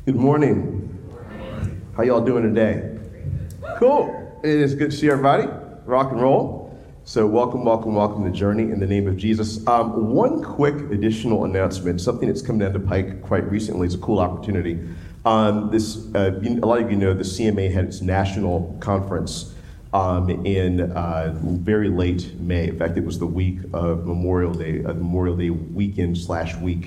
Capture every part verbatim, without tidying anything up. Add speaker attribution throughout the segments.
Speaker 1: Good morning. How y'all doing today? Cool. It is good to see everybody. Rock and roll. So welcome, welcome, welcome to Journey in the name of Jesus. Um, one quick additional announcement, something that's come down the pike quite recently. It's a cool opportunity. Um, this, uh, a lot of you know the C M A had its national conference um, in uh, very late May. In fact, it was the week of Memorial Day, uh, Memorial Day weekend slash week.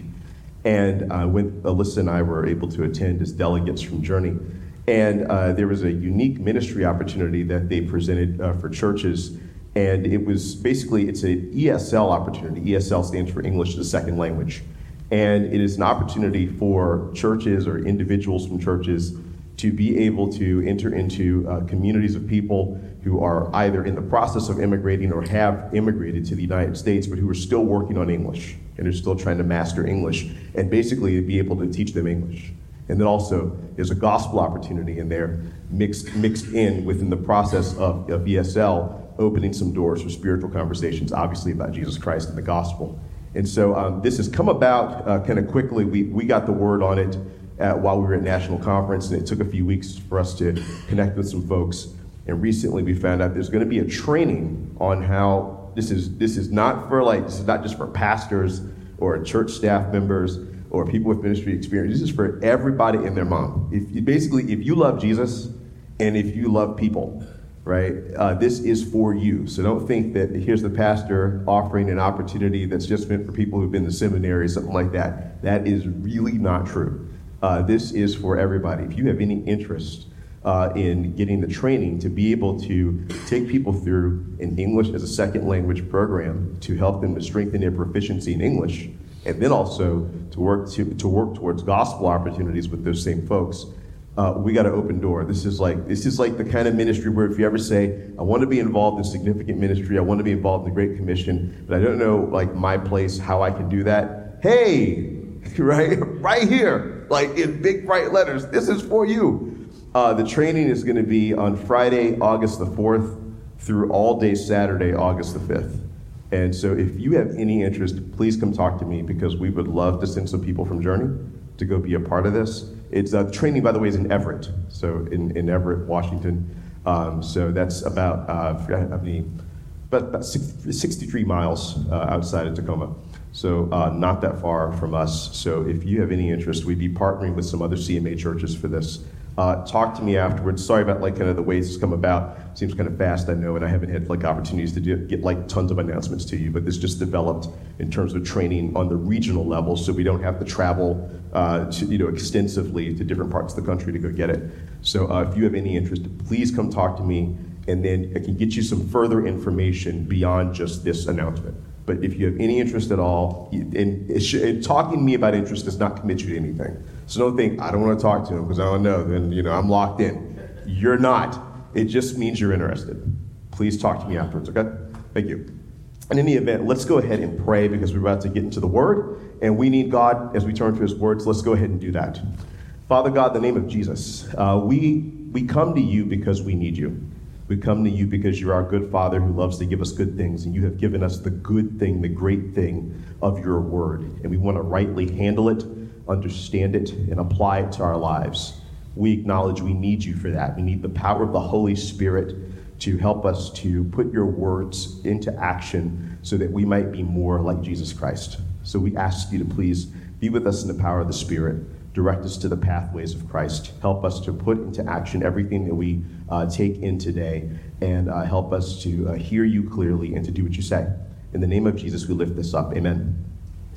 Speaker 1: And uh, when Alyssa and I were able to attend as delegates from Journey, and uh, there was a unique ministry opportunity that they presented uh, for churches, and it was basically, it's a E S L opportunity. E S L stands for English as a Second Language. And it is an opportunity for churches or individuals from churches to be able to enter into uh, communities of people who are either in the process of immigrating or have immigrated to the United States, but who are still working on English and are still trying to master English, and basically be able to teach them English. And then also, there's a gospel opportunity in there mixed mixed in within the process of, of E S L, opening some doors for spiritual conversations, obviously about Jesus Christ and the gospel. And so um, this has come about uh, kind of quickly. We, we got the word on it uh, while we were at National Conference, and it took a few weeks for us to connect with some folks. And recently we found out there's going to be a training on how this is this is not for like, this is not just for pastors or church staff members or people with ministry experience. This is for everybody and their mom. If you, basically, if you love Jesus and if you love people, right, uh, this is for you. So don't think that here's the pastor offering an opportunity that's just meant for people who've been to seminary, something like that. That is really not true. Uh, this is for everybody. If you have any interest uh, in getting the training to be able to take people through an English as a second language program to help them to strengthen their proficiency in English, and then also to work to, to work towards gospel opportunities with those same folks, uh, we got an open door. This is like this is like the kind of ministry where if you ever say, I want to be involved in significant ministry, I want to be involved in the Great Commission, but I don't know like my place, how I can do that. Hey, right, right here, like in big bright letters, this is for you. Uh, the training is going to be on Friday, August the fourth, through all day Saturday, August the fifth. And so if you have any interest, please come talk to me, because we would love to send some people from Journey to go be a part of this. It's uh, training, by the way, is in Everett, so in, in Everett, Washington. Um, so that's about, uh, I forgot how many, about, about sixty-three miles uh, outside of Tacoma. So uh, not that far from us. So if you have any interest, we'd be partnering with some other C M A churches for this. Uh, talk to me afterwards. Sorry about like kind of the ways it's come about. Seems kind of fast, I know, and I haven't had like opportunities to do, get like tons of announcements to you, but this just developed in terms of training on the regional level, so we don't have to travel uh, to, you know, extensively to different parts of the country to go get it. So uh, if you have any interest, please come talk to me, and then I can get you some further information beyond just this announcement. But if you have any interest at all, and, it should, and talking to me about interest does not commit you to anything. So don't think, I don't want to talk to him because I don't know, then you know I'm locked in. You're not. It just means you're interested. Please talk to me afterwards, okay? Thank you. In any event, let's go ahead and pray, because we're about to get into the Word, and we need God as we turn to His words. Let's go ahead and do that. Father God, in the name of Jesus, uh, we we come to you because we need you. We come to you because you're our good Father who loves to give us good things, and you have given us the good thing, the great thing of your word. And we want to rightly handle it, understand it, and apply it to our lives. We acknowledge we need you for that. We need the power of the Holy Spirit to help us to put your words into action so that we might be more like Jesus Christ. So we ask you to please be with us in the power of the Spirit. Direct us to the pathways of Christ. Help us to put into action everything that we uh, take in today, and uh, help us to uh, hear you clearly and to do what you say. In the name of Jesus, we lift this up. Amen.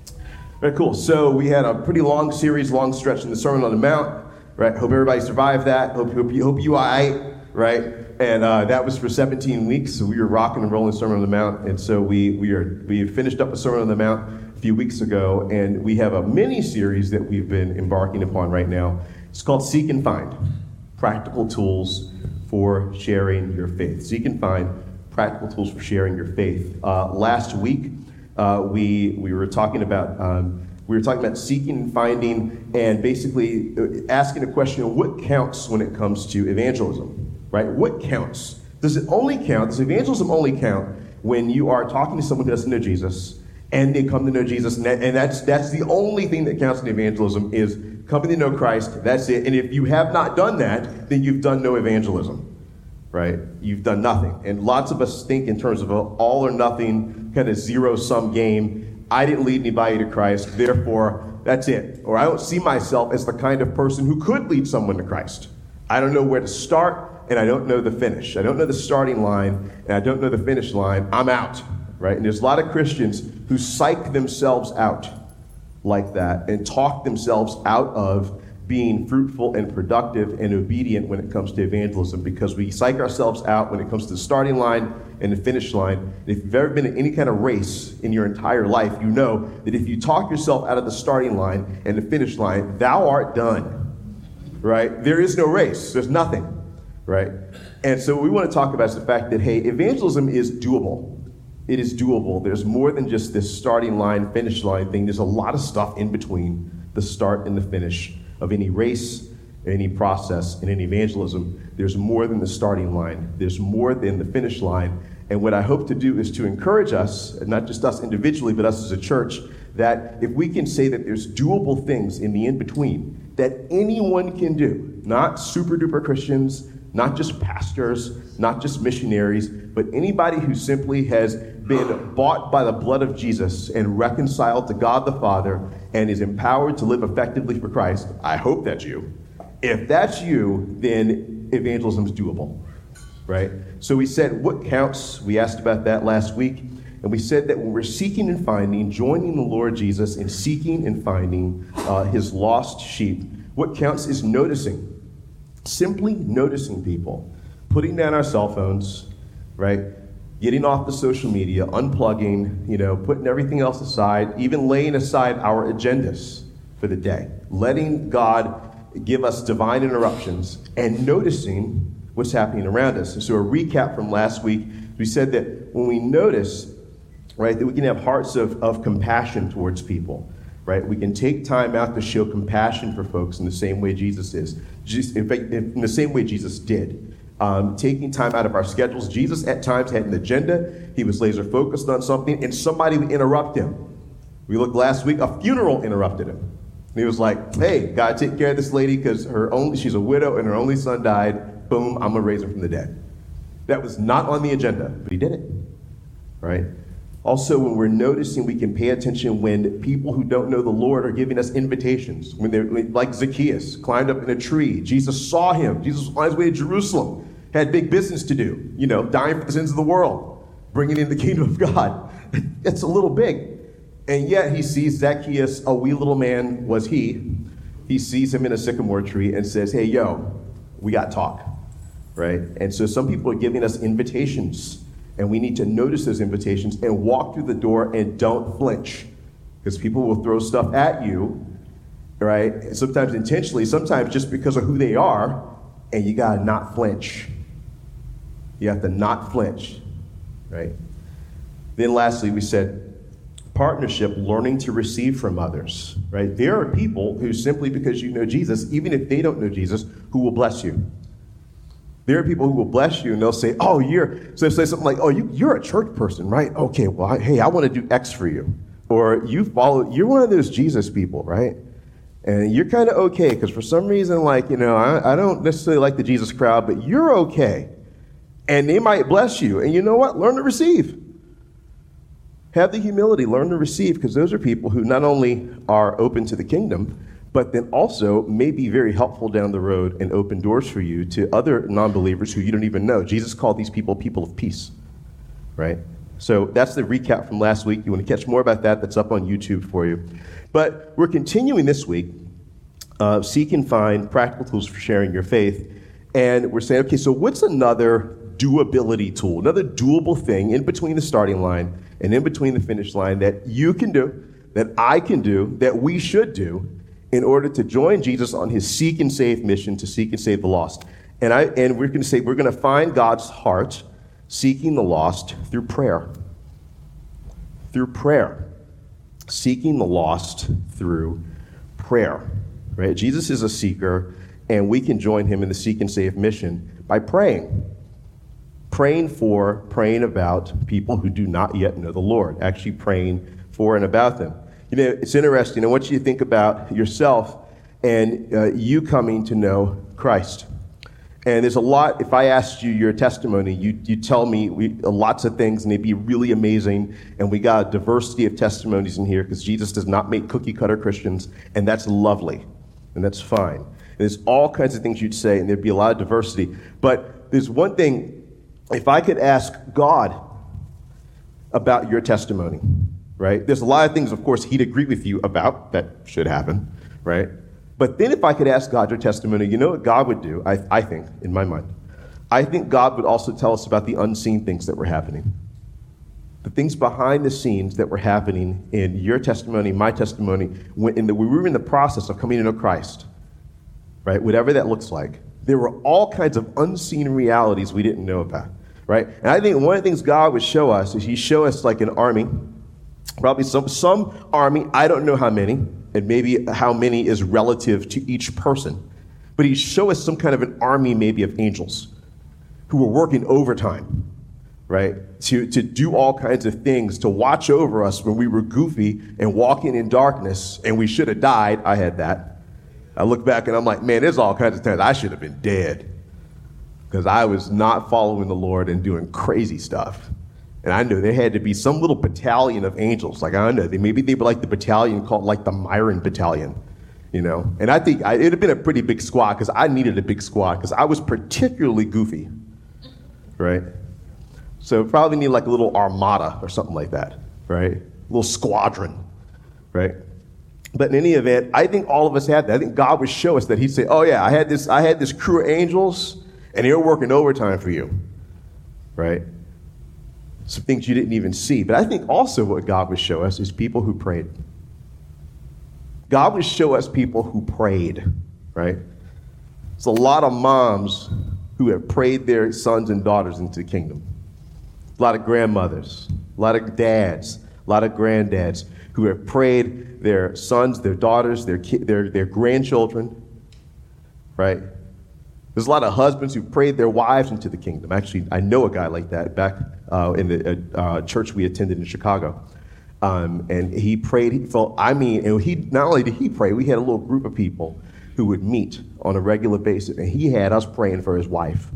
Speaker 1: Very cool. So we had a pretty long series, long stretch in the Sermon on the Mount, right? Hope everybody survived that. Hope, hope, you, hope you all right, right? And uh, that was for seventeen weeks. So we were rocking and rolling Sermon on the Mount. And so we we are we finished up a Sermon on the Mount a few weeks ago, and we have a mini series that we've been embarking upon right now. It's called Seek and Find, Practical Tools for Sharing Your Faith. Seek and Find, Practical Tools for Sharing Your Faith. Uh, last week, uh, we we were talking about um, we were talking about seeking and finding, and basically asking a question of what counts when it comes to evangelism, right? What counts? Does it only count? Does evangelism only count when you are talking to someone who doesn't know Jesus, and they come to know Jesus. And, that, and that's that's the only thing that counts in evangelism is coming to know Christ. That's it. And if you have not done that, then you've done no evangelism, right? You've done nothing. And lots of us think in terms of an all or nothing kind of zero-sum game. I didn't lead anybody to Christ, therefore that's it. Or I don't see myself as the kind of person who could lead someone to Christ. I don't know where to start, and I don't know the finish. I don't know the starting line, and I don't know the finish line. I'm out, right? And there's a lot of Christians who psych themselves out like that and talk themselves out of being fruitful and productive and obedient when it comes to evangelism, because we psych ourselves out when it comes to the starting line and the finish line. And if you've ever been in any kind of race in your entire life, you know that if you talk yourself out of the starting line and the finish line, thou art done, right? There is no race. There's nothing, right? And so what we want to talk about is the fact that, hey, evangelism is doable. It is doable. There's more than just this starting line, finish line thing. There's a lot of stuff in between the start and the finish of any race, any process, in any evangelism. There's more than the starting line. There's more than the finish line. And what I hope to do is to encourage us, and not just us individually, but us as a church, that if we can say that there's doable things in the in-between that anyone can do, not super-duper Christians, not just pastors, not just missionaries, but anybody who simply has been bought by the blood of Jesus and reconciled to God the Father and is empowered to live effectively for Christ. I hope that's you. If that's you, then evangelism is doable, right? So we said, what counts? We asked about that last week. And we said that when we're seeking and finding, joining the Lord Jesus in seeking and finding uh, his lost sheep, what counts is noticing. Simply noticing people, putting down our cell phones, right? Getting off the social media, unplugging, you know, putting everything else aside, even laying aside our agendas for the day, letting God give us divine interruptions and noticing what's happening around us. And so a recap from last week, we said that when we notice, right, that we can have hearts of, of compassion towards people. Right? We can take time out to show compassion for folks in the same way Jesus is. Just, in fact, in the same way Jesus did. Um, taking time out of our schedules. Jesus at times had an agenda. He was laser focused on something, and somebody would interrupt him. We looked last week, a funeral interrupted him. And he was like, hey, gotta take care of this lady because her only she's a widow and her only son died. Boom, I'm gonna raise her from the dead. That was not on the agenda, but he did it. Right? Also, when we're noticing, we can pay attention when people who don't know the Lord are giving us invitations. When they're like Zacchaeus, climbed up in a tree. Jesus saw him. Jesus was on his way to Jerusalem. Had big business to do. You know, dying for the sins of the world. Bringing in the kingdom of God. That's a little big. And yet he sees Zacchaeus, a wee little man was he. He sees him in a sycamore tree and says, hey, yo, we got to talk. Right? And so some people are giving us invitations. And we need to notice those invitations and walk through the door and don't flinch. Because people will throw stuff at you, right? Sometimes intentionally, sometimes just because of who they are, and you gotta not flinch. You have to not flinch, right? Then lastly, we said partnership, learning to receive from others, right? There are people who simply because you know Jesus, even if they don't know Jesus, who will bless you. There are people who will bless you and they'll say, oh, you're, so they say something like, oh, you, you're a church person, right? Okay, well, I, hey, I want to do X for you. Or you follow, you're one of those Jesus people, right? And you're kind of okay, because for some reason, like, you know, I, I don't necessarily like the Jesus crowd, but you're okay. And they might bless you. And you know what? Learn to receive. Have the humility, learn to receive, because those are people who not only are open to the kingdom, but then also may be very helpful down the road and open doors for you to other non-believers who you don't even know. Jesus called these people people of peace, right? So that's the recap from last week. You want to catch more about that, that's up on YouTube for you. But we're continuing this week, uh, seek and find practical tools for sharing your faith. And we're saying, okay, so what's another doability tool, another doable thing in between the starting line and in between the finish line that you can do, that I can do, that we should do, in order to join Jesus on his seek and save mission to seek and save the lost. And I and we're going to say we're going to find God's heart seeking the lost through prayer. Through prayer. Seeking the lost through prayer. Right? Jesus is a seeker, and we can join him in the seek and save mission by praying. Praying for, praying about people who do not yet know the Lord. Actually praying for and about them. You know, it's interesting. I want you to think about yourself and uh, you coming to know Christ. And there's a lot, if I asked you your testimony, you you tell me we, uh, lots of things, and they'd be really amazing. And we got a diversity of testimonies in here because Jesus does not make cookie cutter Christians, and that's lovely, and that's fine. And there's all kinds of things you'd say, and there'd be a lot of diversity. But there's one thing, if I could ask God about your testimony, right? There's a lot of things, of course, he'd agree with you about that should happen, right? But then if I could ask God your testimony, you know what God would do, I, I think, in my mind? I think God would also tell us about the unseen things that were happening. The things behind the scenes that were happening in your testimony, my testimony, when, in the, we were in the process of coming to know Christ, right? Whatever that looks like. There were all kinds of unseen realities we didn't know about, right? And I think one of the things God would show us is he'd show us like an army, probably some, some army, I don't know how many, and maybe how many is relative to each person. But he'd show us some kind of an army maybe of angels who were working overtime, right? To, to do all kinds of things, to watch over us when we were goofy and walking in darkness and we should have died. I had that. I look back and I'm like, man, there's all kinds of times I should have been dead because I was not following the Lord and doing crazy stuff. And I knew there had to be some little battalion of angels. Like, I don't know, they, maybe they were like the battalion called like the Myron Battalion, you know? And I think I, it had been a pretty big squad because I needed a big squad because I was particularly goofy, right? So probably need like a little armada or something like that, right? A little squadron, right? But in any event, I think all of us had that. I think God would show us that he'd say, oh yeah, I had this, I had this crew of angels and they were working overtime for you, right? Some things you didn't even see. But I think also what God would show us is people who prayed. God would show us people who prayed, right? There's a lot of moms who have prayed their sons and daughters into the kingdom. A lot of grandmothers, a lot of dads, a lot of granddads who have prayed their sons, their daughters, their ki- their, their grandchildren, right? There's a lot of husbands who prayed their wives into the kingdom. Actually, I know a guy like that back uh, in the uh, church we attended in Chicago. Um, and he prayed, he felt, I mean, and he not only did he pray, we had a little group of people who would meet on a regular basis, and he had us praying for his wife.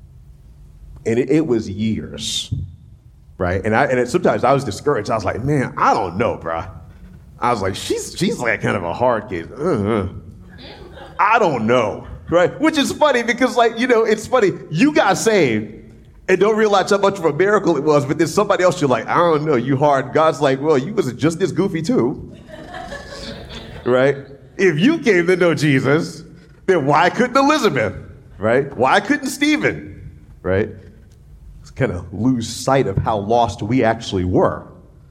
Speaker 1: And it, it was years, right? And I and it, sometimes I was discouraged. I was like, man, I don't know, bro. I was like, she's she's like kind of a hard case. Uh-huh. I don't know. Right? Which is funny because, like, you know, it's funny. You got saved and don't realize how much of a miracle it was, but then somebody else, you're like, I don't know, you hard. God's like, well, you was just as goofy too. Right? If you came to know Jesus, then why couldn't Elizabeth? Right? Why couldn't Stephen? Right? It's kind of lose sight of how lost we actually were.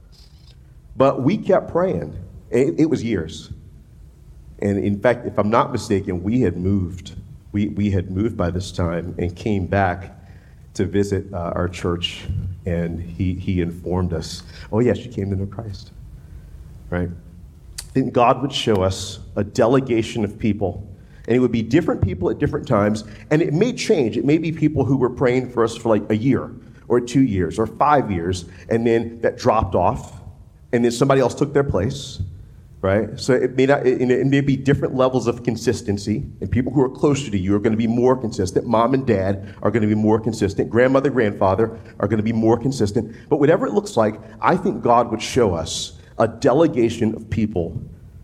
Speaker 1: But we kept praying. It, it was years. And in fact, if I'm not mistaken, we had moved. We we had moved by this time and came back to visit uh, our church, and he he informed us, oh yes, you came to know Christ, right? Then God would show us a delegation of people, and it would be different people at different times, and it may change. It may be people who were praying for us for like a year, or two years, or five years, and then that dropped off, and then somebody else took their place. Right? So it may not, it, it may be different levels of consistency, and people who are closer to you are going to be more consistent. Mom and dad are going to be more consistent. Grandmother, grandfather are going to be more consistent. But whatever it looks like, I think God would show us a delegation of people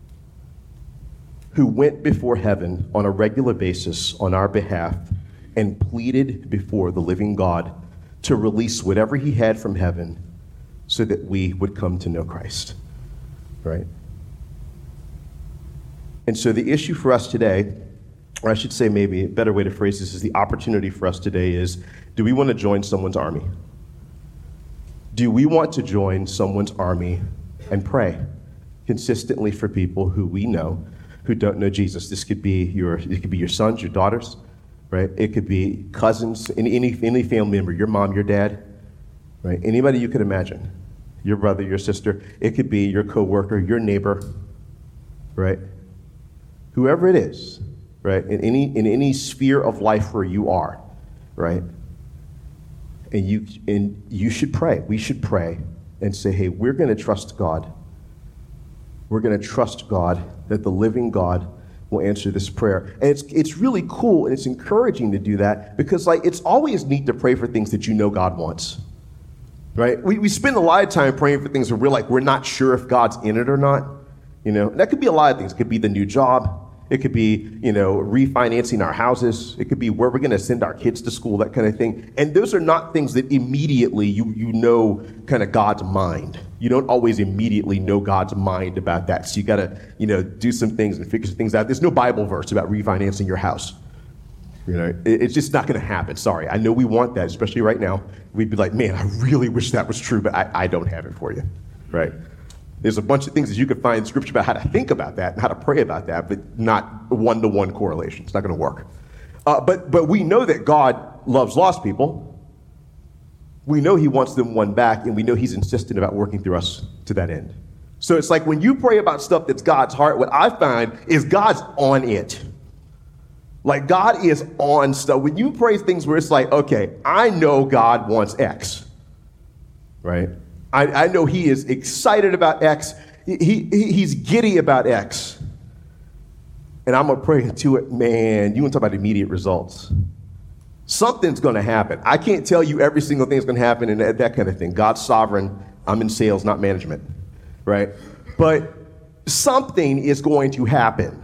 Speaker 1: who went before heaven on a regular basis on our behalf and pleaded before the living God to release whatever he had from heaven so that we would come to know Christ. Right? And so the issue for us today, or I should say maybe a better way to phrase this is the opportunity for us today is, do we want to join someone's army? Do we want to join someone's army and pray consistently for people who we know who don't know Jesus? This could be your, it could be your sons, your daughters, right? It could be cousins, any, any, any family member, your mom, your dad, right? Anybody you could imagine, your brother, your sister. It could be your coworker, your neighbor, right? Whoever it is, right, in any in any sphere of life where you are, right, and you and you should pray. We should pray and say, hey, we're going to trust God We're going to trust God, that the living God will answer this prayer. And it's it's really cool and it's encouraging to do that because like it's always neat to pray for things that you know God wants. Right? We we spend a lot of time praying for things where we're like we're not sure if God's in it or not. You know, and that could be a lot of things. It could be the new job. It could be, you know, refinancing our houses. It could be where we're going to send our kids to school, that kind of thing. And those are not things that immediately you you know kind of God's mind. You don't always immediately know God's mind about that. So you got to, you know, do some things and figure some things out. There's no Bible verse about refinancing your house. You know, it, it's just not going to happen. Sorry. I know we want that, especially right now. We'd be like, man, I really wish that was true, but I, I don't have it for you. Right? There's a bunch of things that you could find in Scripture about how to think about that and how to pray about that, but not one-to-one correlation. It's not going to work. Uh, but but we know that God loves lost people. We know he wants them won back, and we know he's insistent about working through us to that end. So it's like when you pray about stuff that's God's heart, what I find is God's on it. Like God is on stuff. When you pray things where it's like, okay, I know God wants X, right? I, I know he is excited about X. He, he He's giddy about X. And I'm going to pray into it. Man, you want to talk about immediate results. Something's going to happen. I can't tell you every single thing that's going to happen and that, that kind of thing. God's sovereign. I'm in sales, not management, right? But something is going to happen.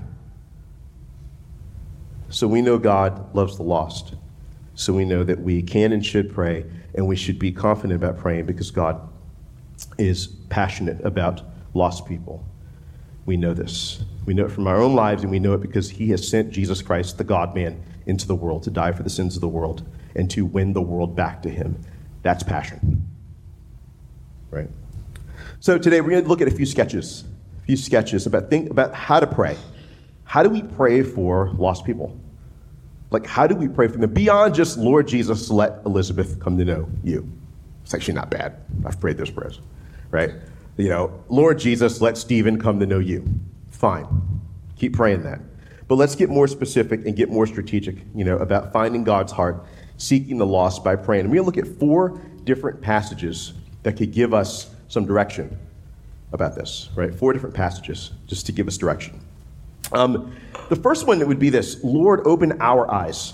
Speaker 1: So we know God loves the lost. So we know that we can and should pray, and we should be confident about praying because God is passionate about lost people. We know this. We know it from our own lives, and we know it because he has sent Jesus Christ, the God-man, into the world to die for the sins of the world and to win the world back to him. That's passion. Right? So today we're going to look at a few sketches, a few sketches about think about how to pray. How do we pray for lost people? Like, how do we pray for them? Beyond just, Lord Jesus, let Elizabeth come to know you. It's actually not bad. I've prayed those prayers, right? You know, Lord Jesus, let Stephen come to know you. Fine. Keep praying that. But let's get more specific and get more strategic, you know, about finding God's heart, seeking the lost by praying. And we're going to look at four different passages that could give us some direction about this, right? Four different passages just to give us direction. Um, the first one would be this: Lord, open our eyes.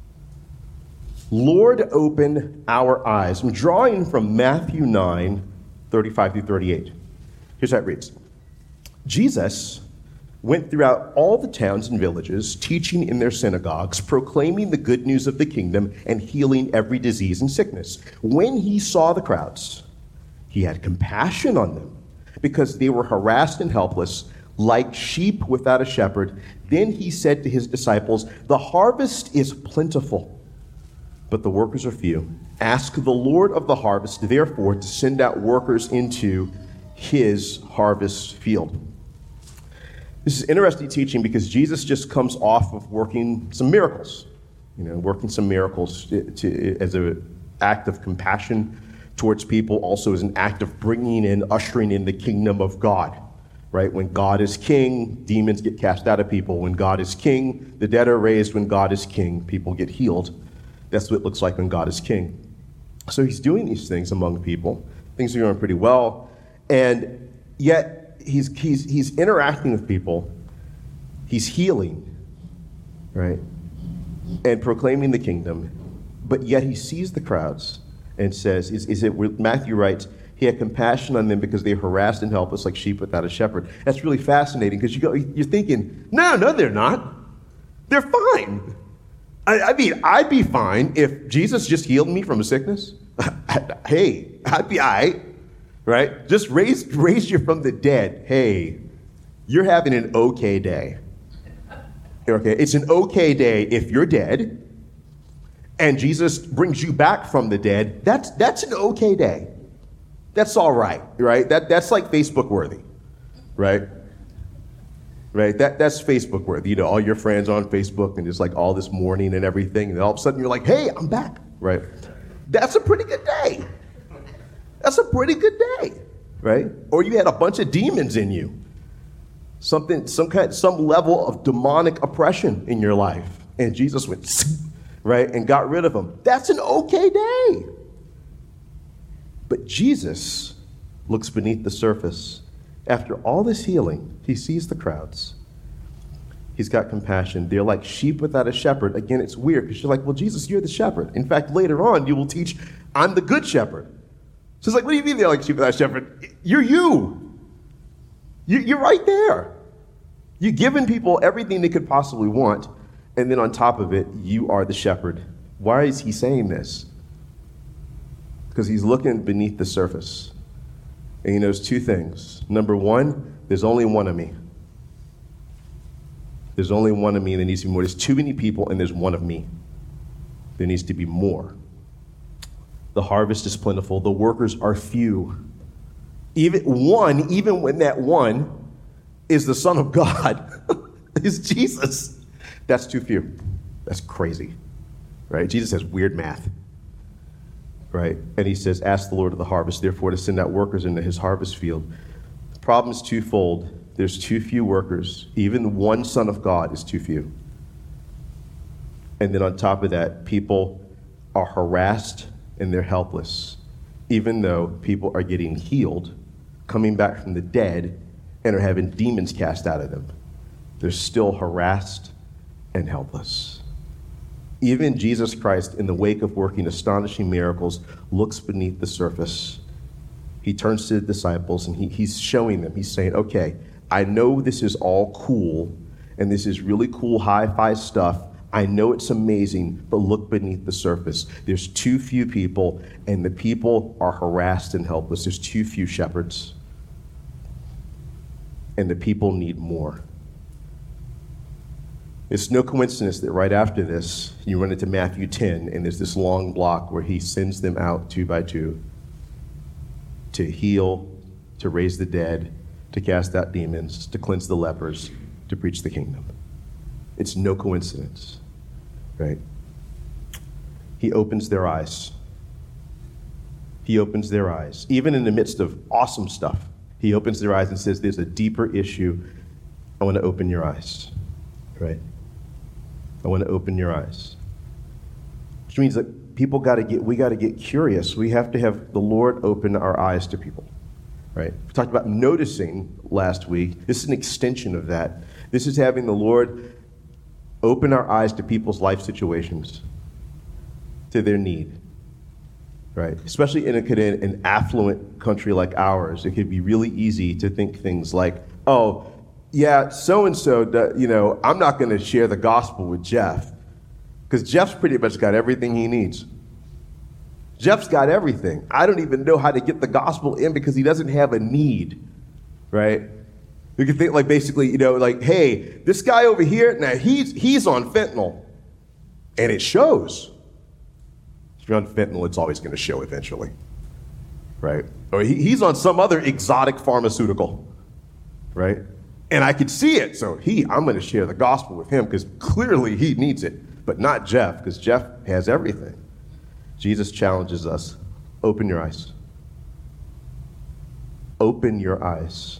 Speaker 1: Lord, open our eyes. I'm drawing from Matthew nine, thirty-five through thirty-eight. Here's how it reads. Jesus went throughout all the towns and villages, teaching in their synagogues, proclaiming the good news of the kingdom, and healing every disease and sickness. When he saw the crowds, he had compassion on them, because they were harassed and helpless, like sheep without a shepherd. Then he said to his disciples, the harvest is plentiful, but the workers are few. Ask the Lord of the harvest, therefore, to send out workers into his harvest field. This is interesting teaching because Jesus just comes off of working some miracles, you know, working some miracles to, to, as an act of compassion towards people, also as an act of bringing in, ushering in the kingdom of God, right? When God is king, demons get cast out of people. When God is king, the dead are raised. When God is king, people get healed. That's what it looks like when God is king. So he's doing these things among people. Things are going pretty well. And yet he's he's he's interacting with people. He's healing, right? And proclaiming the kingdom. But yet he sees the crowds and says, is, is it, Matthew writes, he had compassion on them because they were harassed and helpless like sheep without a shepherd. That's really fascinating because you go, you're thinking, no, no, they're not. They're fine. I, I mean, I'd be fine if Jesus just healed me from a sickness. Hey, I'd be all right, right? Just raised, raised you from the dead. Hey, you're having an okay day. Okay, it's an okay day if you're dead and Jesus brings you back from the dead. That's that's an okay day. That's all right, right? That that's like Facebook worthy, right? Right? That that's Facebook worthy. You know, all your friends on Facebook and just like all this mourning and everything, and all of a sudden you're like, hey, I'm back, right? That's a pretty good day. That's a pretty good day, right? Or you had a bunch of demons in you. Something, some kind, some level of demonic oppression in your life. And Jesus went, right, and got rid of them. That's an okay day. But Jesus looks beneath the surface After all this healing, he sees the crowds. He's got compassion. They're like sheep without a shepherd. Again, it's weird because you're like, well, Jesus, you're the shepherd. In fact, later on, you will teach, I'm the good shepherd. So it's like, what do you mean they're like sheep without a shepherd? You're you. you. You're right there. You've given people everything they could possibly want, and then on top of it, you are the shepherd. Why is he saying this? Because he's looking beneath the surface. And he knows two things. Number one, there's only one of me. There's only one of me, and there needs to be more. There's too many people, and there's one of me. There needs to be more. The harvest is plentiful. The workers are few. Even one, even when that one is the Son of God, is Jesus. That's too few. That's crazy, right? Jesus has weird math, right? And he says, ask the Lord of the harvest, therefore, to send out workers into his harvest field. The problem is twofold. There's too few workers. Even one Son of God is too few. And then on top of that, people are harassed and they're helpless, even though people are getting healed, coming back from the dead, and are having demons cast out of them. They're still harassed and helpless. Even Jesus Christ, in the wake of working astonishing miracles, looks beneath the surface. He turns to the disciples and he, he's showing them, he's saying, okay, I know this is all cool, and this is really cool hi-fi stuff. I know it's amazing, but look beneath the surface. There's too few people, and the people are harassed and helpless. There's too few shepherds, and the people need more. It's no coincidence that right after this, you run into Matthew ten, and there's this long block where he sends them out two by two to heal, to raise the dead, to cast out demons, to cleanse the lepers, to preach the kingdom. It's no coincidence, right? He opens their eyes. He opens their eyes. Even in the midst of awesome stuff, he opens their eyes and says, there's a deeper issue. I want to open your eyes, right? I want to open your eyes. Which means that people got to get, we got to get curious. We have to have the Lord open our eyes to people. Right? We talked about noticing last week. This is an extension of that. This is having the Lord open our eyes to people's life situations, to their need. Right? Especially in, a, in an affluent country like ours, it could be really easy to think things like, oh, yeah, so-and-so, you know, I'm not going to share the gospel with Jeff because Jeff's pretty much got everything he needs. Jeff's got everything. I don't even know how to get the gospel in because he doesn't have a need, right? You can think like basically, you know, like, hey, this guy over here, now he's he's on fentanyl, and it shows. If you're on fentanyl, it's always going to show eventually, right? Or he, he's on some other exotic pharmaceutical, right? And I could see it, so he, I'm going to share the gospel with him because clearly he needs it, but not Jeff because Jeff has everything. Jesus challenges us, open your eyes. Open your eyes.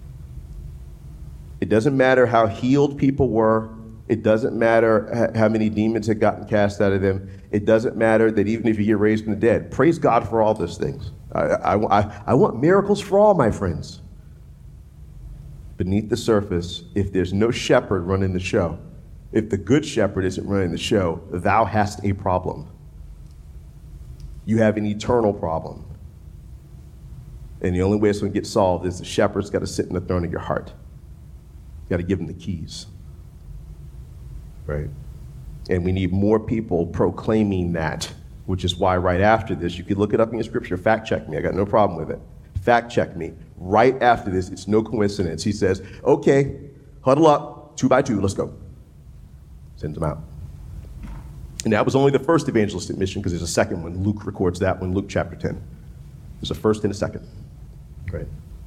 Speaker 1: It doesn't matter how healed people were. It doesn't matter how many demons had gotten cast out of them. It doesn't matter that even if you get raised from the dead. Praise God for all those things. I, I, I, I want miracles for all my friends. Beneath the surface, if there's no shepherd running the show, if the good shepherd isn't running the show, thou hast a problem. You have an eternal problem. And the only way it's going to get solved is the shepherd's got to sit in the throne of your heart. You got to give him the keys. Right? And we need more people proclaiming that, which is why right after this, you could look it up in your scripture, fact check me. I got no problem with it. Fact check me. Right after this, it's no coincidence. He says, okay, huddle up, two by two, let's go. Sends them out. And that was only the first evangelistic mission because there's a second one. Luke records that one, Luke chapter ten. There's a first and a second. Right?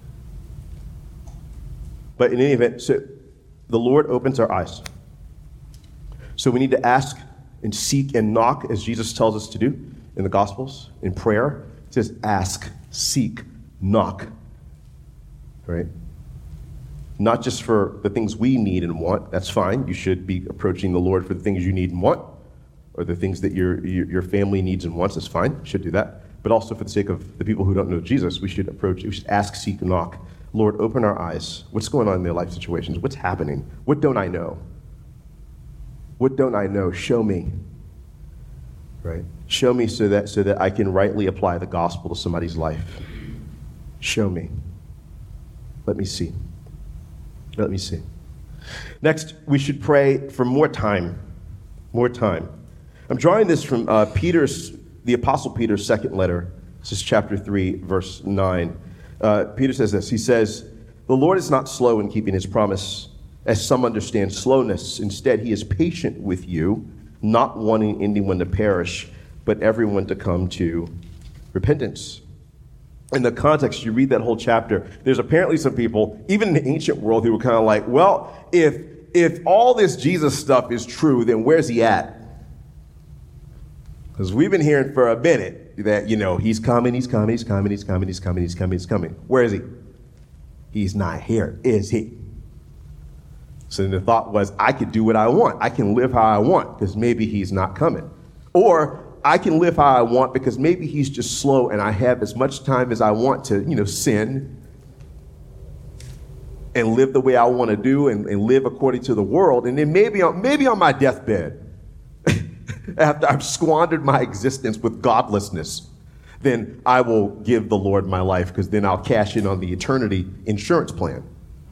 Speaker 1: But in any event, so the Lord opens our eyes. So we need to ask and seek and knock, as Jesus tells us to do in the Gospels, in prayer. It says ask, seek, knock. Right? Not just for the things we need and want. That's fine. You should be approaching the Lord for the things you need and want, or the things that your, your your family needs and wants. That's fine. You should do that. But also for the sake of the people who don't know Jesus, we should approach, we should ask, seek, and knock Lord, open our eyes. What's going on in their life situations? What's happening? What don't I know? What don't I know? Show me. Right? Show me so that so that I can rightly apply the gospel to somebody's life. Show me. Let me see. Let me see. Next, we should pray for more time. More time. I'm drawing this from uh, Peter's, the Apostle Peter's second letter. This is chapter three, verse nine. Uh, Peter says this. He says, "The Lord is not slow in keeping his promise, as some understand slowness. Instead, he is patient with you, not wanting anyone to perish, but everyone to come to repentance." In the context, you read that whole chapter, there's apparently some people, even in the ancient world, who were kind of like, well, if if all this Jesus stuff is true, then where's he at? Because we've been hearing for a minute that, you know, he's coming, he's coming, he's coming, he's coming, he's coming, he's coming, he's coming. Where is he? He's not here, is he? So then the thought was, I could do what I want. I can live how I want because maybe he's not coming. Or I can live how I want because maybe he's just slow and I have as much time as I want to, you know, sin and live the way I want to do and, and live according to the world. And then maybe on, maybe on my deathbed, after I've squandered my existence with godlessness, then I will give the Lord my life because then I'll cash in on the eternity insurance plan.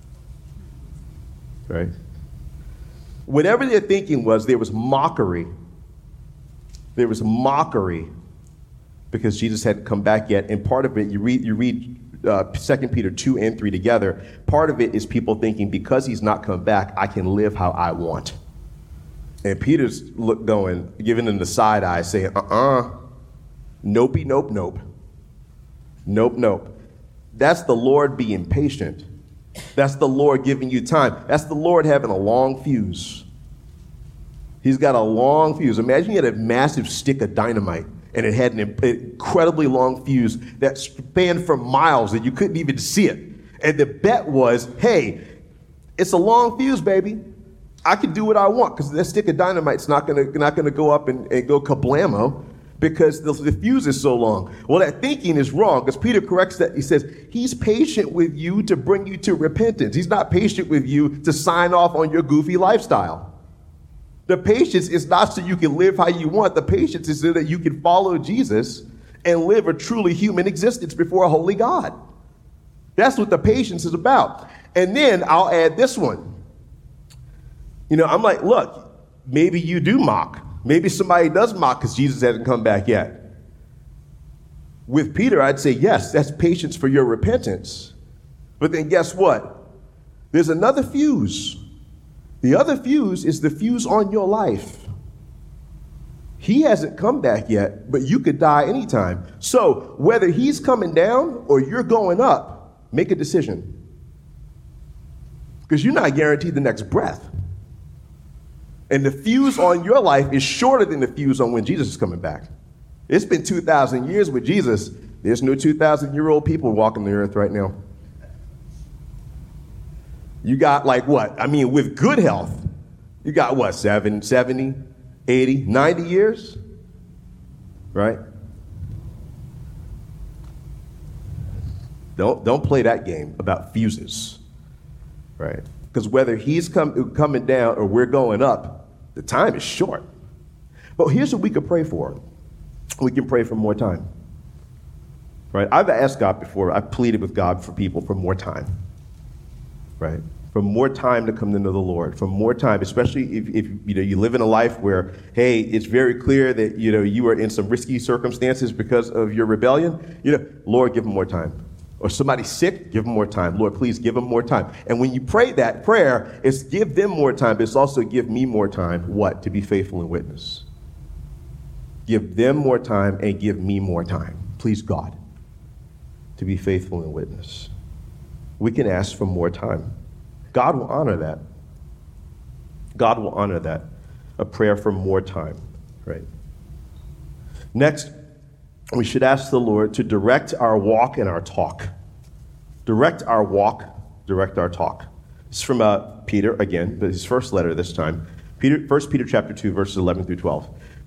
Speaker 1: Right? Whatever their thinking was, there was mockery. There was mockery because Jesus hadn't come back yet. And part of it, you read, you read uh, Second Peter two and three together. Part of it is people thinking because he's not come back, I can live how I want. And Peter's look going, giving them the side eye, saying, uh-uh, nopey, nope, nope. Nope, nope. That's the Lord being patient. That's the Lord giving you time. That's the Lord having a long fuse. He's got a long fuse. Imagine you had a massive stick of dynamite and it had an incredibly long fuse that spanned for miles and you couldn't even see it. And the bet was, hey, it's a long fuse, baby. I can do what I want because that stick of dynamite's not gonna not gonna go up and, and go kablamo because the, the fuse is so long. Well, that thinking is wrong because Peter corrects that. He says he's patient with you to bring you to repentance. He's not patient with you to sign off on your goofy lifestyle. The patience is not so you can live how you want. The patience is so that you can follow Jesus and live a truly human existence before a holy God. That's what the patience is about. And then I'll add this one. You know, I'm like, look, maybe you do mock. Maybe somebody does mock because Jesus hasn't come back yet. With Peter, I'd say, yes, that's patience for your repentance. But then guess what? There's another fuse. The other fuse is the fuse on your life. He hasn't come back yet, but you could die anytime. So whether he's coming down or you're going up, make a decision. Because you're not guaranteed the next breath. And the fuse on your life is shorter than the fuse on when Jesus is coming back. It's been two thousand years with Jesus. There's no two thousand year old people walking the earth right now. You got like what? I mean, with good health, you got what, seven, seventy, eighty, ninety years? Right? Don't, don't play that game about fuses. Right? Because whether he's come, coming down or we're going up, the time is short. But here's what we could pray for. We can pray for more time. Right? I've asked God before. I've pleaded with God for people for more time. Right? For more time to come to know the Lord. For more time, especially if, if you know you live in a life where, hey, it's very clear that you know you are in some risky circumstances because of your rebellion. You know, Lord, give them more time. Or somebody's sick, give them more time. Lord, please give them more time. And when you pray that prayer, it's give them more time, but it's also give me more time. What? To be faithful and witness. Give them more time and give me more time. Please, God, to be faithful and witness. We can ask for more time. God will honor that. God will honor that. A prayer for more time, right? Next, we should ask the Lord to direct our walk and our talk. Direct our walk, direct our talk. It's from uh, Peter, again, his first letter this time. Peter, First Peter chapter two, verses eleven through twelve.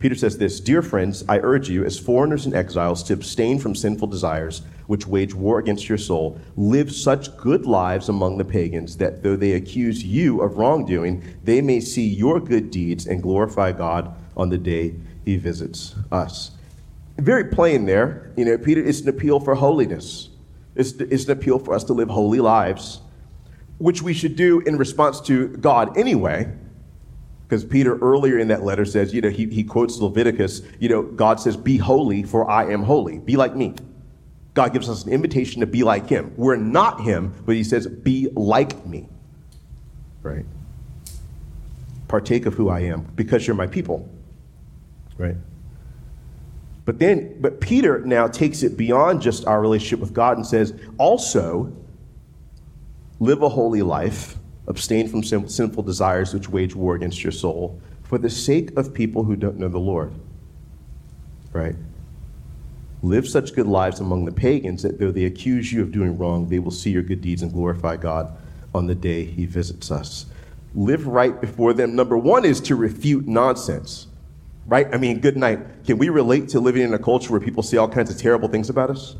Speaker 1: Peter says this, "Dear friends, I urge you as foreigners and exiles to abstain from sinful desires which wage war against your soul. Live such good lives among the pagans that though they accuse you of wrongdoing, they may see your good deeds and glorify God on the day he visits us." Very plain there. You know, Peter, it's an appeal for holiness. It's, it's an appeal for us to live holy lives, which we should do in response to God anyway. Because Peter earlier in that letter says, you know, he, he quotes Leviticus, you know, God says, "Be holy, for I am holy." Be like me. God gives us an invitation to be like him. We're not him, but he says, "Be like me." Right? Partake of who I am, because you're my people. Right? But then, but Peter now takes it beyond just our relationship with God and says, also, live a holy life. Abstain from sin- sinful desires which wage war against your soul for the sake of people who don't know the Lord. Right? Live such good lives among the pagans that though they accuse you of doing wrong, they will see your good deeds and glorify God on the day he visits us. Live right before them. Number one is to refute nonsense. Right? I mean, good night. Can we relate to living in a culture where people say all kinds of terrible things about us?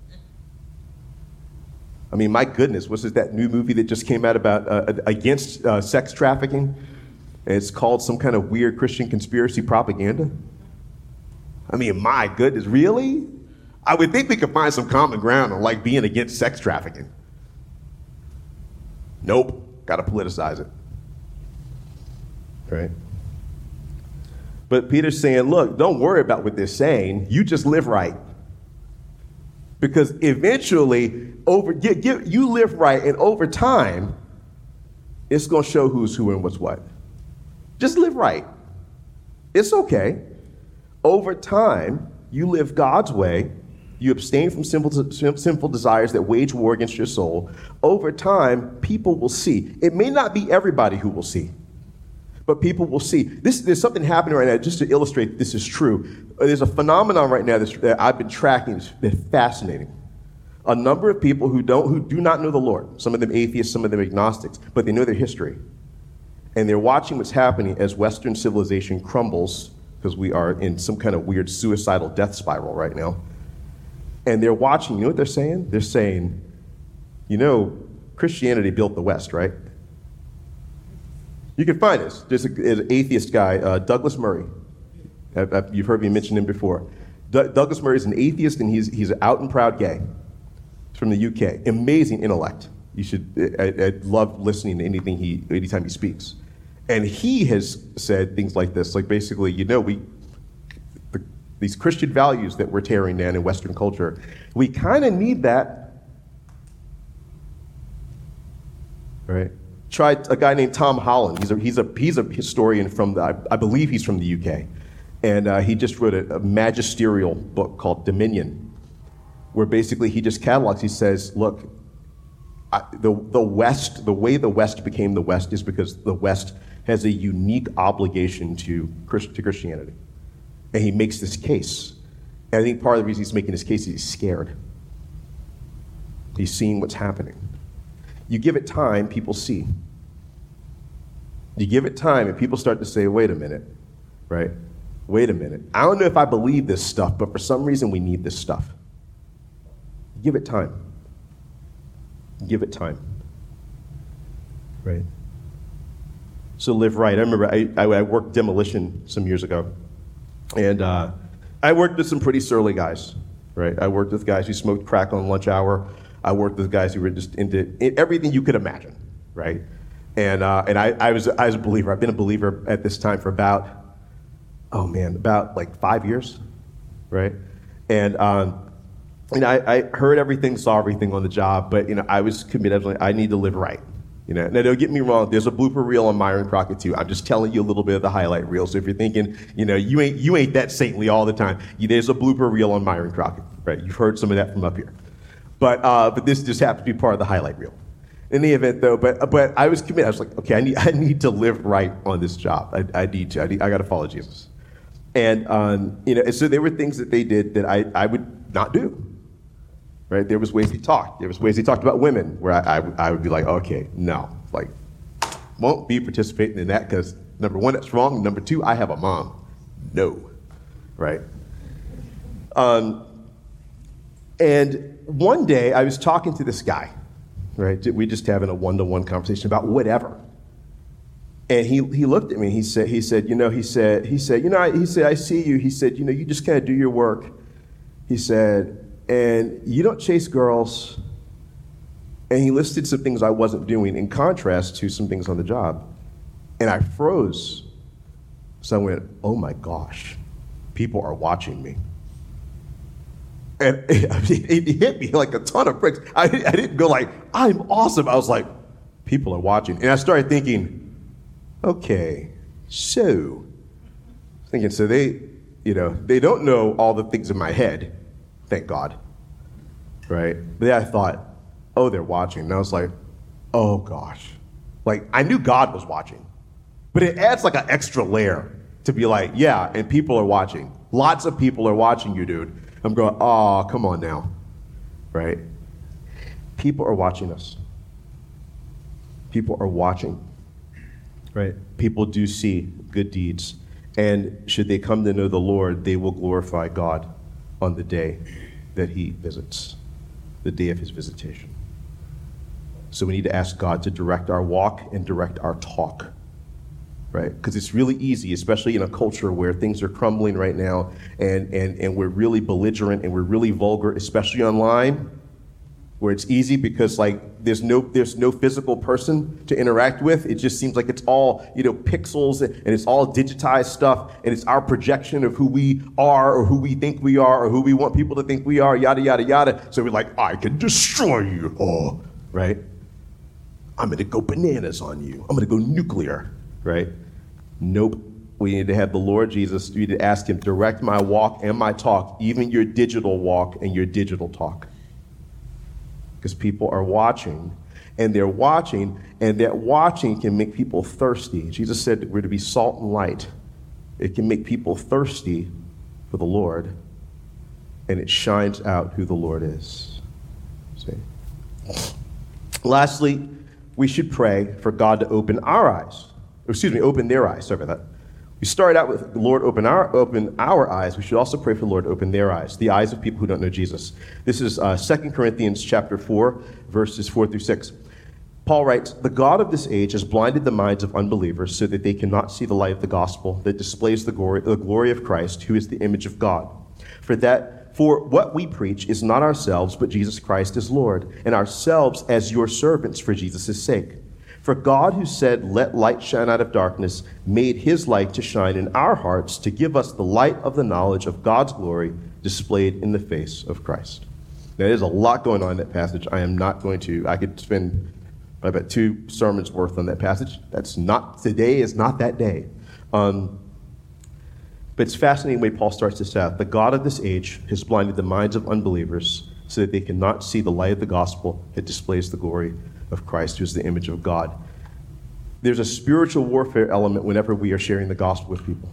Speaker 1: I mean, my goodness, what's that new movie that just came out about uh, against uh, sex trafficking? And it's called some kind of weird Christian conspiracy propaganda. I mean, my goodness, really? I would think we could find some common ground on like being against sex trafficking. Nope, got to politicize it. Right? But Peter's saying, look, don't worry about what they're saying. You just live right. Because eventually, over get, get, you live right, and over time, it's going to show who's who and what's what. Just live right. It's okay. Over time, you live God's way. You abstain from simple, sinful desires that wage war against your soul. Over time, people will see. It may not be everybody who will see, but people will see. This, there's something happening right now, just to illustrate this is true. There's a phenomenon right now that I've been tracking that's fascinating. A number of people who don't, who do not know the Lord, some of them atheists, some of them agnostics, but they know their history. And they're watching what's happening as Western civilization crumbles, because we are in some kind of weird suicidal death spiral right now. And they're watching, you know what they're saying? They're saying, you know, Christianity built the West, right? You can find this. There's, a, there's an atheist guy, uh, Douglas Murray. I've, I've, you've heard me mention him before. D- Douglas Murray is an atheist, and he's he's an out and proud gay. He's from the U K. Amazing intellect. You should. I, I love listening to anything he, anytime he speaks. And he has said things like this, like basically, you know, we the, these Christian values that we're tearing down in Western culture, we kind of need that, right? Try a guy named Tom Holland. He's a he's a he's a historian from the, I, I believe he's from the U K, and uh, he just wrote a, a magisterial book called Dominion, where basically he just catalogs. He says, look, I, the the West, the way the West became the West is because the West has a unique obligation to Christ, to Christianity, and he makes this case. And I think part of the reason he's making this case is he's scared. He's seeing what's happening. You give it time, people see. You give it time, and people start to say, wait a minute, right? Wait a minute. I don't know if I believe this stuff, but for some reason we need this stuff. Give it time. Give it time. Right? So live right. I remember I, I, I worked demolition some years ago, and uh, I worked with some pretty surly guys, right? I worked with guys who smoked crack on lunch hour. I worked with guys who were just into everything you could imagine, right? And uh, and I, I was I was a believer. I've been a believer at this time for about, oh man, about like five years, right? And um, and I, I heard everything, saw everything on the job, but you know I was committed. I was like, I need to live right, you know. Now don't get me wrong. There's a blooper reel on Myron Crockett too. I'm just telling you a little bit of the highlight reel. So if you're thinking, you know, you ain't you ain't that saintly all the time, you, there's a blooper reel on Myron Crockett, right? You've heard some of that from up here. But uh, but this just happens to be part of the highlight reel. In the event, though, but but I was committed. I was like, okay, I need I need to live right on this job. I, I need to. I, need, I got to follow Jesus. And um, you know, so there were things that they did that I, I would not do. Right? There was ways he talked. There was ways he talked about women where I I, I would be like, okay, no, like, won't be participating in that because number one, that's wrong. Number two, I have a mom. No. right? Um, and one day I was talking to this guy, right? We just having a one-to-one conversation about whatever. And he, he looked at me. He said, he said, you know, he said, he said, you know, I, he said, I see you. He said, you know, you just kind of do your work. He said, and you don't chase girls. And he listed some things I wasn't doing in contrast to some things on the job. And I froze. So I went, oh my gosh, people are watching me. And it, it hit me like a ton of bricks. I, I didn't go like, I'm awesome. I was like, people are watching. And I started thinking, okay, so, thinking, so they, you know, they don't know all the things in my head, thank God, right? But then I thought, oh, they're watching. And I was like, oh gosh. Like, I knew God was watching, but it adds like an extra layer to be like, yeah, and people are watching. Lots of people are watching you, dude. I'm going, oh, come on now, right? People are watching us. People are watching. Right. People do see good deeds, and should they come to know the Lord, they will glorify God on the day that he visits, the day of his visitation. So we need to ask God to direct our walk and direct our talk, right? Because it's really easy, especially in a culture where things are crumbling right now, and, and, and we're really belligerent and we're really vulgar, especially online, where it's easy because like there's no there's no physical person to interact with. It just seems like it's all, you know, pixels and it's all digitized stuff, and it's our projection of who we are or who we think we are or who we want people to think we are, yada, yada, yada. So we're like, I can destroy you, oh, right? I'm gonna go bananas on you. I'm gonna go nuclear, right? Nope. We need to have the Lord Jesus, we need to ask him, direct my walk and my talk, even your digital walk and your digital talk. Because people are watching, and they're watching, and that watching can make people thirsty. Jesus said that we're to be salt and light. It can make people thirsty for the Lord, and it shines out who the Lord is. See? Lastly, we should pray for God to open our eyes. Excuse me, open their eyes. Sorry about that. We started out with the Lord open our open our eyes. We should also pray for the Lord to open their eyes, the eyes of people who don't know Jesus. This is uh, Second Corinthians chapter four, verses four through six. Paul writes, "The God of this age has blinded the minds of unbelievers so that they cannot see the light of the gospel that displays the glory, the glory of Christ, who is the image of God. For that, for what we preach is not ourselves, but Jesus Christ is Lord, and ourselves as your servants for Jesus' sake. For God, who said, 'Let light shine out of darkness,' made his light to shine in our hearts to give us the light of the knowledge of God's glory displayed in the face of Christ." Now, there's a lot going on in that passage. I am not going to, I could spend about two sermons worth on that passage. That's not, today is not that day. Um, but it's fascinating the way Paul starts this out. The God of this age has blinded the minds of unbelievers so that they cannot see the light of the gospel that displays the glory of Christ, who is the image of God. There's a spiritual warfare element whenever we are sharing the gospel with people.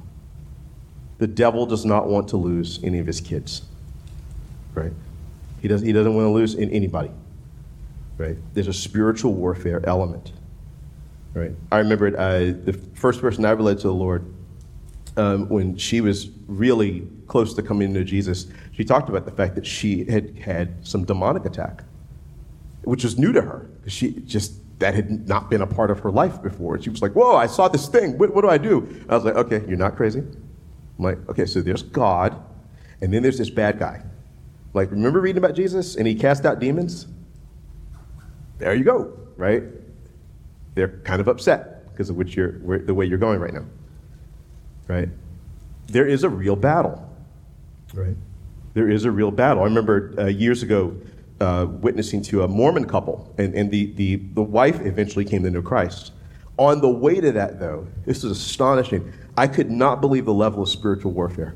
Speaker 1: The devil does not want to lose any of his kids, right? He doesn't, he doesn't want to lose in anybody, right? There's a spiritual warfare element, right? I remember uh, the first person I ever led to the Lord, um, when she was really close to coming to Jesus, she talked about the fact that she had had some demonic attack, which was new to her. She just, that had not been a part of her life before. She was like, whoa, I saw this thing. What, what do I do? I was like, okay, you're not crazy. I'm like, okay, so there's God, and then there's this bad guy. Like, remember reading about Jesus and he cast out demons? There you go, right? They're kind of upset because of which you're, where, the way you're going right now, right? There is a real battle, right? There is a real battle. I remember uh, years ago, Uh, witnessing to a Mormon couple, and, and the, the, the wife eventually came to know Christ. On the way to that, though, this is astonishing. I could not believe the level of spiritual warfare.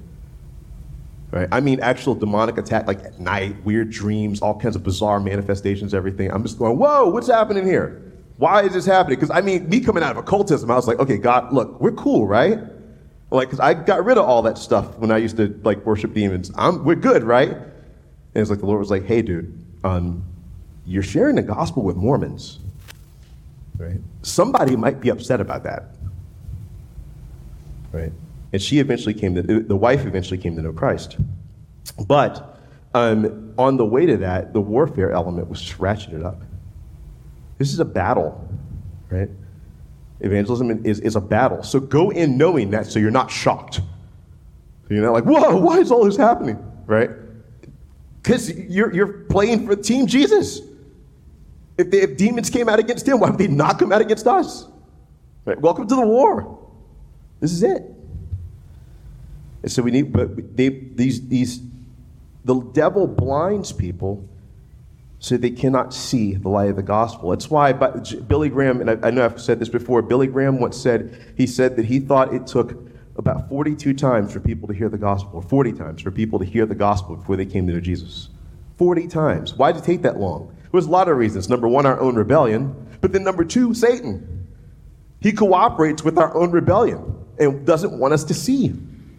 Speaker 1: Right? I mean, actual demonic attack, like at night, weird dreams, all kinds of bizarre manifestations, everything. I'm just going, whoa, what's happening here? Why is this happening? Because, I mean, me coming out of occultism, I was like, okay, God, look, we're cool, right? Like, because I got rid of all that stuff when I used to, like, worship demons. I'm, we're good, right? And it's like the Lord was like, hey, dude, Um, you're sharing the gospel with Mormons, right? Somebody might be upset about that, right? And she eventually came to, the wife eventually came to know Christ. But um, on the way to that, the warfare element was ratcheted up. This is a battle, right? Evangelism is, is a battle. So go in knowing that so you're not shocked. You're not like, whoa, why is all this happening, right? Because you're, you're playing for Team Jesus. If, they, if demons came out against him, why would they not come out against us? Right? Welcome to the war. This is it. And so we need, but they, these, these, the devil blinds people so they cannot see the light of the gospel. It's why but Billy Graham, and I, I know I've said this before, Billy Graham once said, he said that he thought it took about forty-two times for people to hear the gospel, or forty times for people to hear the gospel before they came to know Jesus. forty times. Why did it take that long? There was a lot of reasons. Number one, our own rebellion. But then number two, Satan. He cooperates with our own rebellion and doesn't want us to see.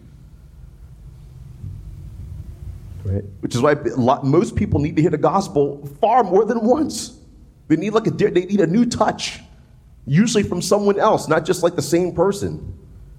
Speaker 1: Right? Which is why most people need to hear the gospel far more than once. They need like a they need a new touch, usually from someone else, not just like the same person.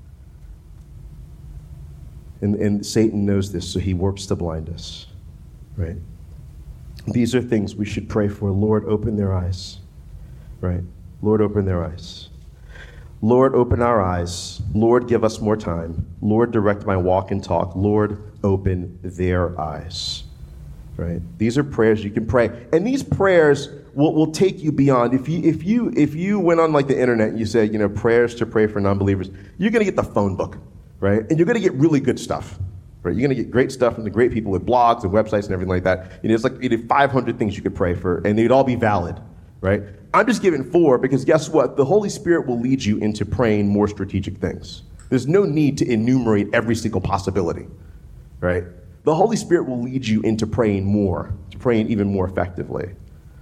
Speaker 1: And, and Satan knows this, so he works to blind us. Right? These are things we should pray for. Lord, open their eyes. Right? Lord, open their eyes. Lord, open our eyes. Lord, give us more time. Lord, direct my walk and talk. Lord, open their eyes. Right? These are prayers you can pray. And these prayers will, will take you beyond. If you if you if you went on like the internet and you said, you know, prayers to pray for non-believers, you're gonna get the phone book, right? And you're gonna get really good stuff. Right? You're gonna get great stuff from the great people with blogs and websites and everything like that. You know, it's like you know, five hundred things you could pray for, and they'd all be valid. Right? I'm just giving four because guess what? The Holy Spirit will lead you into praying more strategic things. There's no need to enumerate every single possibility, right? The Holy Spirit will lead you into praying more, to praying even more effectively.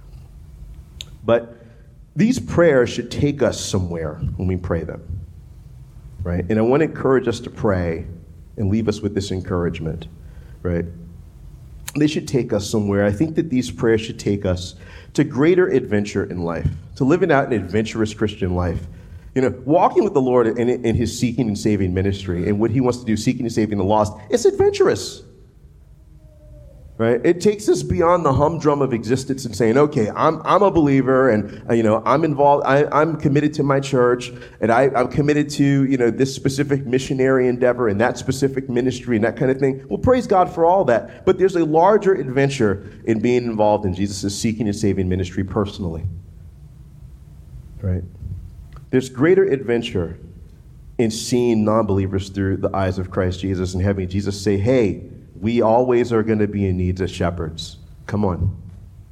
Speaker 1: But these prayers should take us somewhere when we pray them, right? And I want to encourage us to pray and leave us with this encouragement, right? They should take us somewhere. I think that these prayers should take us to greater adventure in life, to living out an adventurous Christian life. You know, walking with the Lord in, in his seeking and saving ministry and what he wants to do, seeking and saving the lost, it's adventurous. Right? It takes us beyond the humdrum of existence and saying, okay, I'm I'm a believer and, uh, you know, I'm involved, I, I'm committed to my church and I, I'm committed to, you know, this specific missionary endeavor and that specific ministry and that kind of thing. Well, praise God for all that. But there's a larger adventure in being involved in Jesus' seeking and saving ministry personally. Right? There's greater adventure in seeing non-believers through the eyes of Christ Jesus and having Jesus say, hey, we always are going to be in need as shepherds. Come on.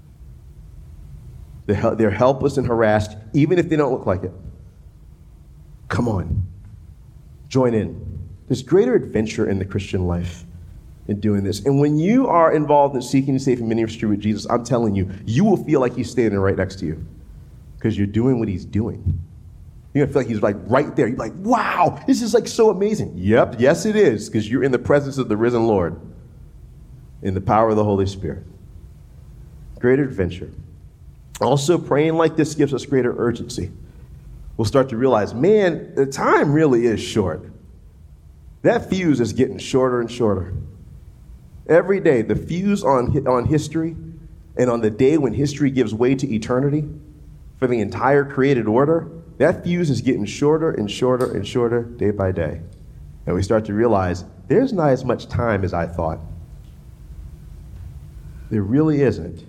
Speaker 1: They're, they're helpless and harassed, even if they don't look like it. Come on. Join in. There's greater adventure in the Christian life in doing this. And when you are involved in seeking and saving ministry with Jesus, I'm telling you, you will feel like he's standing right next to you because you're doing what he's doing. You're going to feel like he's like right there. You're like, wow, this is like so amazing. Yep, yes it is, because you're in the presence of the risen Lord. In the power of the Holy Spirit. Greater adventure. Also, praying like this gives us greater urgency. We'll start to realize, man, the time really is short. That fuse is getting shorter and shorter. Every day, the fuse on, on history and on the day when history gives way to eternity for the entire created order, that fuse is getting shorter and shorter and shorter day by day. And we start to realize there's not as much time as I thought. There really isn't.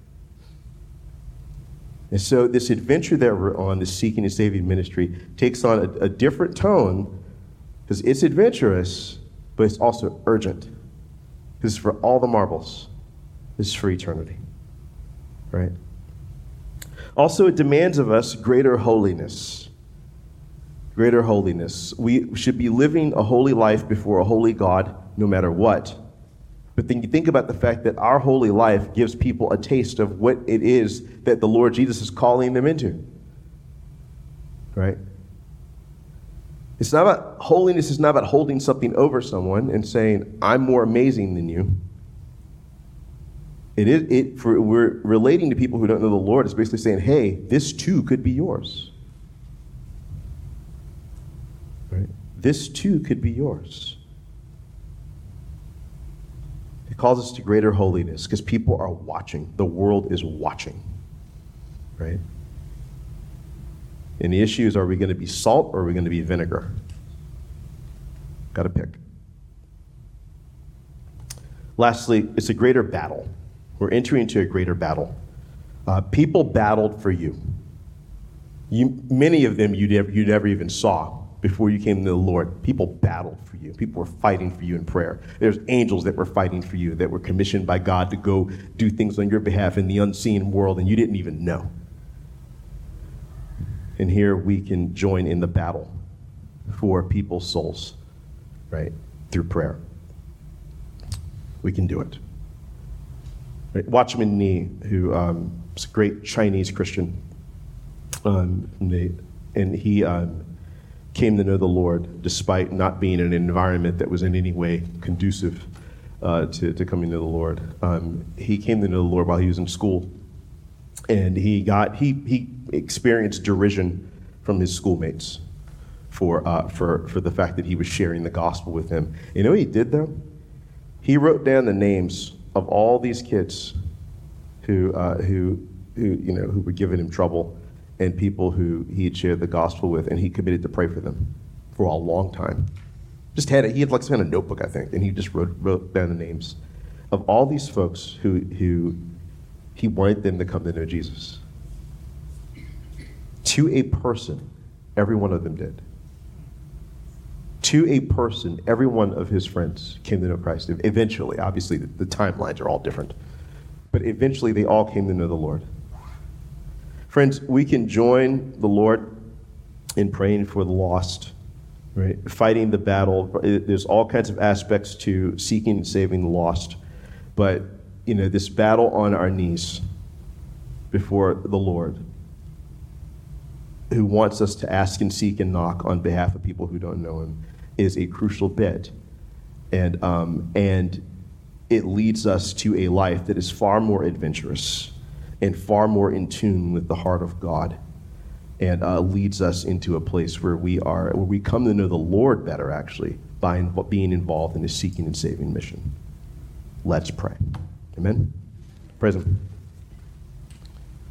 Speaker 1: And so this adventure that we're on, this seeking and saving ministry, takes on a, a different tone because it's adventurous, but it's also urgent. This is for all the marbles. This is for eternity. Right? Also, it demands of us greater holiness. Greater holiness. We should be living a holy life before a holy God, no matter what. But then you think about the fact that our holy life gives people a taste of what it is that the Lord Jesus is calling them into. Right? It's not about, holiness is not about holding something over someone and saying, I'm more amazing than you. It is, it, for, we're relating to people who don't know the Lord. It's basically saying, hey, this too could be yours. Right? this too could be yours. It calls us to greater holiness because people are watching. The world is watching, right? And the issue is, are we going to be salt or are we going to be vinegar? Got to pick. Lastly, it's a greater battle. We're entering into a greater battle. Uh, people battled for you. You, many of them you never, you never even saw before you came to the Lord. People battled for you. People were fighting for you in prayer. There's angels that were fighting for you, that were commissioned by God to go do things on your behalf in the unseen world, and you didn't even know. And here we can join in the battle for people's souls, right, through prayer. We can do it. Right? Watchman Nee, who um, was a great Chinese Christian, um, they, and he um, came to know the Lord despite not being in an environment that was in any way conducive uh, to, to coming to the Lord. Um, he came to know the Lord while he was in school, and he got he he experienced derision from his schoolmates for uh, for for the fact that he was sharing the gospel with them. You know what he did though? He wrote down the names of all these kids who uh, who who you know who were giving him trouble, and people who he had shared the gospel with, and he committed to pray for them for a long time. Just had a, he had like some kind of notebook, I think, and he just wrote wrote down the names of all these folks who who he wanted them to come to know Jesus. To a person, every one of them did. To a person, every one of his friends came to know Christ. Eventually, obviously, the, the timelines are all different, but eventually they all came to know the Lord. Friends, we can join the Lord in praying for the lost, right? Fighting the battle. There's all kinds of aspects to seeking and saving the lost, but you know, this battle on our knees before the Lord, who wants us to ask and seek and knock on behalf of people who don't know him, is a crucial bit. And um, and it leads us to a life that is far more adventurous and far more in tune with the heart of God, and uh, leads us into a place where we are, where we come to know the Lord better, actually, by inv- being involved in his seeking and saving mission. Let's pray. Amen. Praise him.